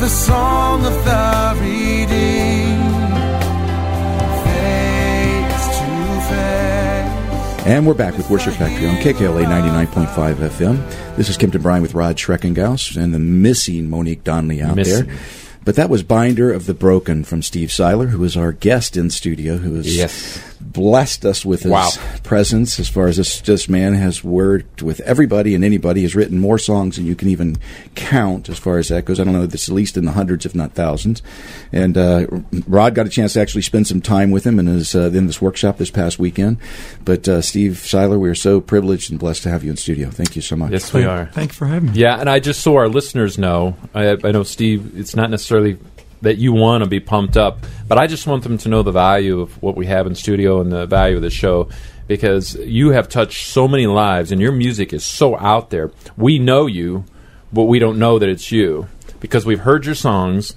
song of the redeemed, face to face. And we're back with Worship Factory on KKLA 99.5 FM. This is Kempton Bryan with Rod Schreckengaus and the missing Monique Donnelly out there. But that was Binder of the Broken from Steve Seiler, who is our guest in studio, who has blessed us with his presence as far as this man has worked with everybody and anybody. He's written more songs than you can even count as far as that goes. I don't know, it's at least in the hundreds, if not thousands. And Rod got a chance to actually spend some time with him in this workshop this past weekend. But Steve Seiler, we are so privileged and blessed to have you in studio. Thank you so much. Yes, we are. Thank you for having me. Yeah, and I just so our listeners know, I know, Steve, it's not necessarily that you want to be pumped up, but I just want them to know the value of what we have in studio and the value of the show, because you have touched so many lives and your music is so out there. We know you, but we don't know that it's you, because we've heard your songs.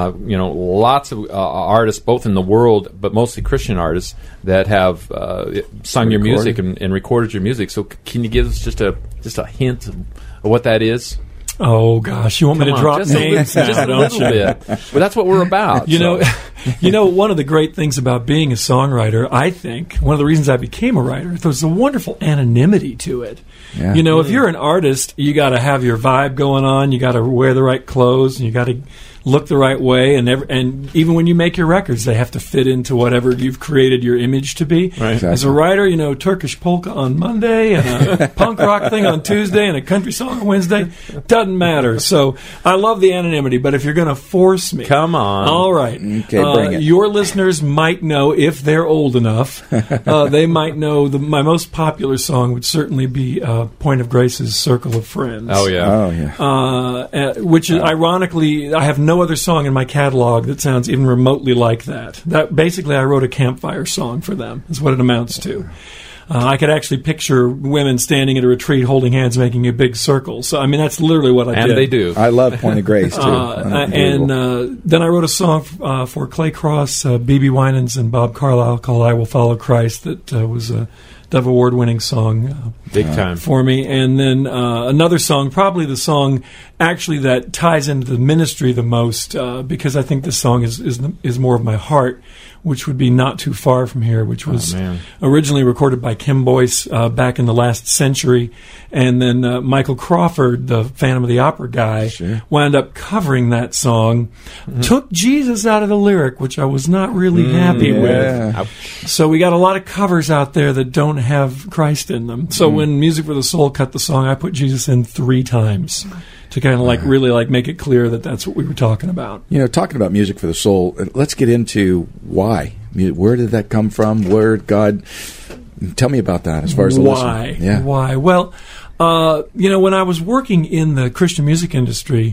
Lots of artists, both in the world, but mostly Christian artists, that have sung your music and recorded your music. So can you give us just a hint of what that is? Oh gosh, you want me to drop names? Just a little bit. But that's what we're about. You know, one of the great things about being a songwriter, I think, one of the reasons I became a writer, there's a wonderful anonymity to it. Yeah. You know, if you're an artist, you got to have your vibe going on. You got to wear the right clothes, and you got to look the right way. And even when you make your records, they have to fit into whatever you've created your image to be. Right. Exactly. As a writer, Turkish polka on Monday, and a punk rock thing on Tuesday, and a country song on Wednesday. Doesn't matter. So I love the anonymity, but if you're going to force me, come on. All right. Okay, bring it. Your listeners might know, if they're old enough, they might know my most popular song would certainly be Point of Grace's Circle of Friends. Oh, yeah. Which is, ironically, I have no other song in my catalog that sounds even remotely like that. Basically, I wrote a campfire song for them, is what it amounts to. I could actually picture women standing at a retreat holding hands making a big circle. So, I mean, that's literally what I did. And they do. I love Point of Grace, too. And then I wrote a song for Clay Cross, B.B. Winans, and Bob Carlisle called I Will Follow Christ that was a Dove Award-winning song big time for me. And then another song, probably the song actually that ties into the ministry the most, because I think this song is more of my heart, which would be Not Too Far From Here, which was originally recorded by Kim Boyce back in the last century. And then Michael Crawford, the Phantom of the Opera guy, wound up covering that song, took Jesus out of the lyric, which I was not really happy with. So we got a lot of covers out there that don't have Christ in them. So when Music for the Soul cut the song, I put Jesus in 3 times to kind of really make it clear that that's what we were talking about. Talking about Music for the Soul, let's get into why. Where did that come from? Where did God... Tell me about that as far as the listener. Yeah. Why? Well, when I was working in the Christian music industry,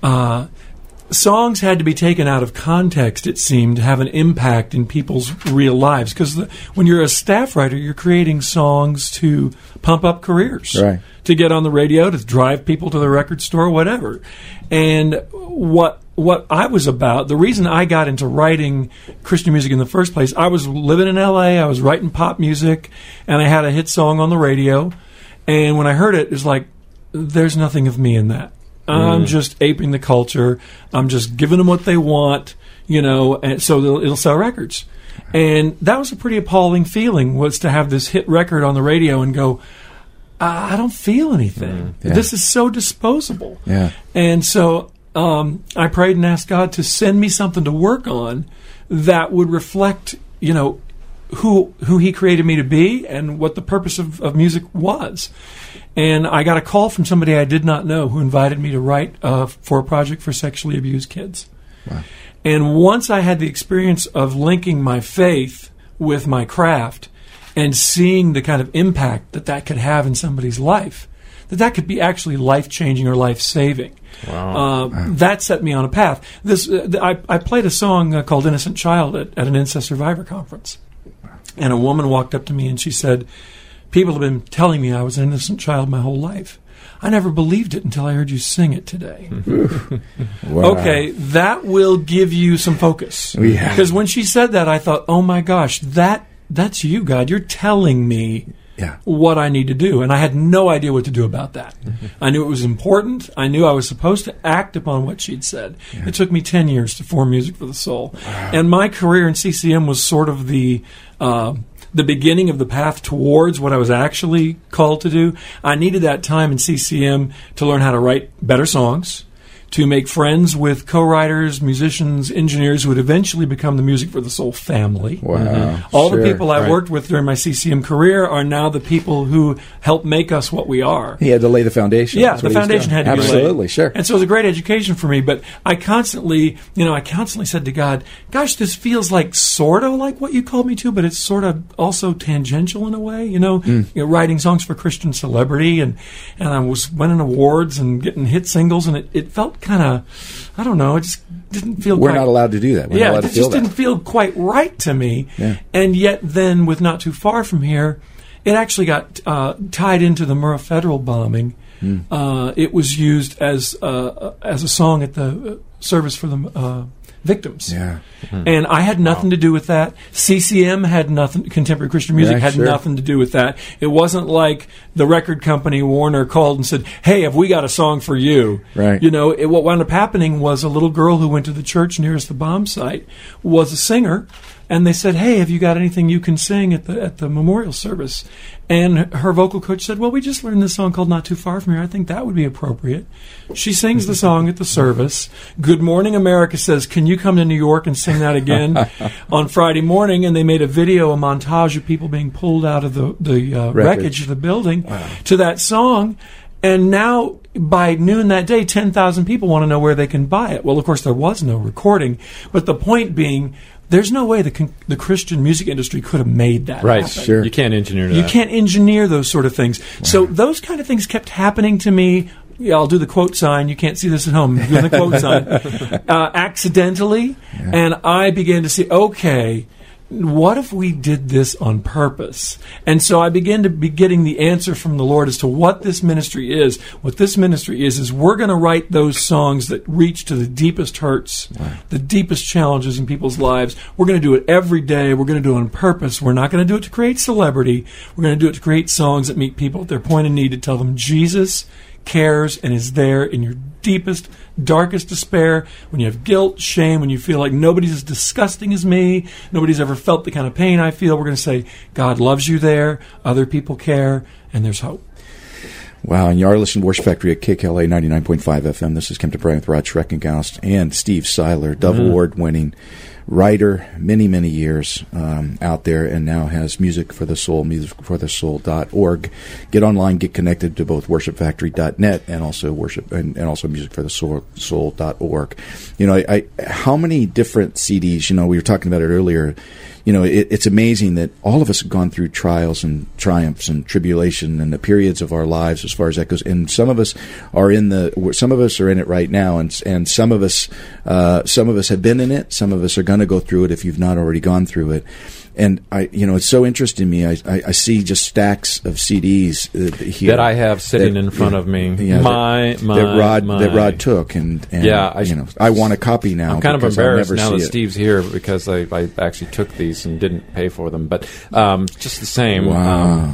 songs had to be taken out of context, it seemed, to have an impact in people's real lives. Because when you're a staff writer, you're creating songs to pump up careers. Right. To get on the radio, to drive people to the record store, whatever. And what I was about, the reason I got into writing Christian music in the first place, I was living in L.A., I was writing pop music, and I had a hit song on the radio. And when I heard it, it was like, there's nothing of me in that. I'm just aping the culture. I'm just giving them what they want, and so it'll sell records. And that was a pretty appalling feeling, was to have this hit record on the radio and go, I don't feel anything. This is so disposable. Yeah. And so I prayed and asked God to send me something to work on that would reflect, who He created me to be and what the purpose of music was. And I got a call from somebody I did not know who invited me to write for a project for sexually abused kids. Wow. And once I had the experience of linking my faith with my craft and seeing the kind of impact that could have in somebody's life, that could be actually life-changing or life-saving. Wow. That set me on a path. I played a song called Innocent Child at an incest survivor conference. And a woman walked up to me and she said, people have been telling me I was an innocent child my whole life. I never believed it until I heard you sing it today. Wow. Okay, that will give you some focus. Because when she said that, I thought, oh my gosh, that's you, God. You're telling me what I need to do. And I had no idea what to do about that. I knew it was important. I knew I was supposed to act upon what she'd said. It took me 10 years to form Music for the Soul. And my career in CCM was sort of the beginning of the path towards what I was actually called to do. I needed that time in CCM to learn how to write better songs, to make friends with co-writers, musicians, engineers who would eventually become the Music for the Soul family. Wow. All the people I worked with during my CCM career are now the people who helped make us what we are. He had to lay the foundation. Yeah, the foundation had to be laid. Absolutely, sure. And so it was a great education for me, but I constantly said to God, gosh, this feels like sort of like what you called me to, but it's sort of also tangential in a way, writing songs for Christian celebrity, and I was winning awards and getting hit singles, and it felt kind of, I don't know, it just didn't feel We're not allowed to do that. It just didn't feel quite right to me. Yeah. And yet then, with Not Too Far From Here, it actually got tied into the Murrah Federal bombing. It was used as a song at the service for the victims. Yeah. And I had nothing to do with that. CCM had nothing, Contemporary Christian Music had nothing to do with that. It wasn't like the record company, Warner, called and said, hey, have we got a song for you? Right. What wound up happening was a little girl who went to the church nearest the bomb site was a singer, and they said, hey, have you got anything you can sing at the memorial service? And her vocal coach said, well, we just learned this song called Not Too Far From Here. I think that would be appropriate. She sings the song at the service. Good Morning America says, can you come to New York and sing that again on Friday morning? And they made a montage of people being pulled out of the wreckage of the building to that song. And now, by noon that day, 10,000 people want to know where they can buy it. Well, of course, there was no recording. But the point being, there's no way the Christian music industry could have made that happen. Sure. You can't engineer that. You can't engineer those sort of things. So those kind of things kept happening to me. Yeah, I'll do the quote sign. You can't see this at home. I'm doing the quote sign. Accidentally. Yeah. And I began to see, okay, what if we did this on purpose? And so I began to be getting the answer from the Lord as to what this ministry is. What this ministry is we're going to write those songs that reach to the deepest hurts, the deepest challenges in people's lives. We're going to do it every day. We're going to do it on purpose. We're not going to do it to create celebrity. We're going to do it to create songs that meet people at their point of need, to tell them Jesus cares and is there in your deepest, darkest despair, when you have guilt, shame, when you feel like nobody's as disgusting as me, nobody's ever felt the kind of pain I feel. We're going to say, God loves you there, other people care, and there's hope. Wow, and you are listening to Worship Factory at KKLA 99.5 FM. This is Kempton Bryan with Rod Schreckengaus and Steve Seiler, Dove Award-winning writer, many, many years out there, and now has Music for the Soul, musicforthesoul.org. Get online, get connected to both worshipfactory.net and also also musicforthesoul.org. How many different CDs, we were talking about it earlier, it's amazing that all of us have gone through trials and triumphs and tribulation and the periods of our lives as far as that goes. And some of us are in it right now, and some of us have been in it. Some of us are going to go through it if you've not already gone through it. And it's so interesting to me. I see just stacks of CDs here that I have sitting in front of me. Yeah, that Rod took, and I want a copy now. I'm kind of embarrassed now that Steve's here because I actually took these and didn't pay for them. But just the same, wow.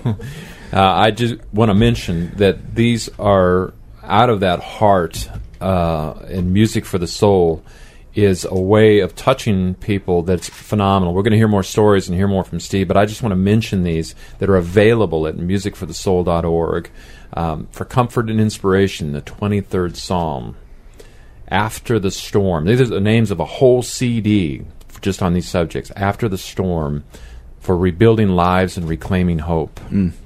I just want to mention that these are out of that heart, and Music for the Soul is a way of touching people that's phenomenal. We're going to hear more stories and hear more from Steve, but I just want to mention these that are available at musicforthesoul.org. For comfort and inspiration, the 23rd Psalm, After the Storm. These are the names of a whole CD just on these subjects. After the Storm, for rebuilding lives and reclaiming hope.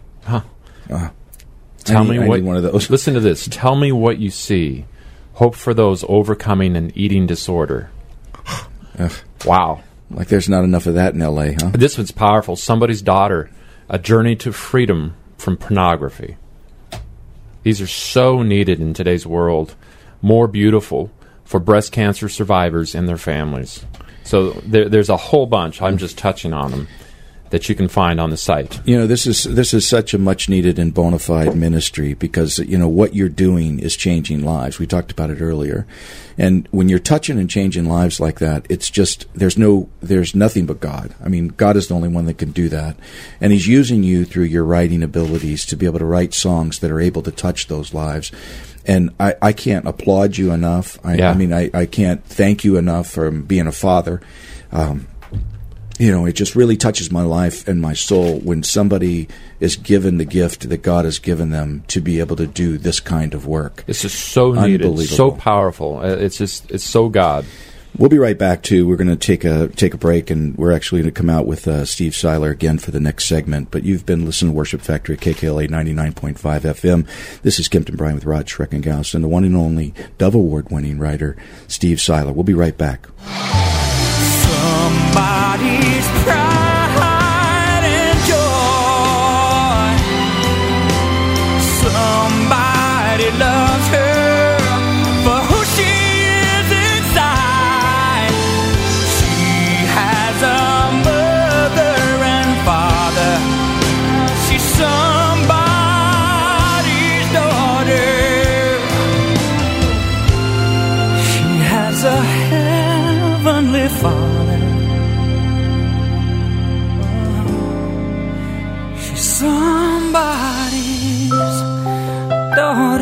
Tell me what. One of those. Listen to this. Tell me what you see. Hope for those overcoming an eating disorder. Wow. Like there's not enough of that in L.A., huh? This one's powerful. Somebody's Daughter, A Journey to Freedom from Pornography. These are so needed in today's world. More beautiful for breast cancer survivors and their families. So there's a whole bunch. I'm just touching on them. that you can find on the site. You know, this is such a much needed and bona fide ministry because, you know, what you're doing is changing lives. We talked about it earlier. And when you're touching and changing lives like that, it's just, there's nothing but God. I mean, God is the only one that can do that. And He's using you through your writing abilities to be able to write songs that are able to touch those lives. And I can't applaud you enough. I can't thank you enough for being a father. You know, it just really touches my life and my soul when somebody is given the gift that God has given them to be able to do this kind of work. It's just so needed, so powerful. It's so God. We'll be right back, too. We're going to take a break, and we're actually going to come out with Steve Seiler again for the next segment. But you've been listening to Worship Factory at KKLA 99.5 FM. This is Kempton Bryan with Rod Schreckengaus and the one and only Dove Award-winning writer, Steve Seiler. We'll be right back. Somebody's pride and joy. Somebody loves her for who she is inside. She has a mother and father. She's somebody's daughter. She has a heavenly Father. Somebody's daughter.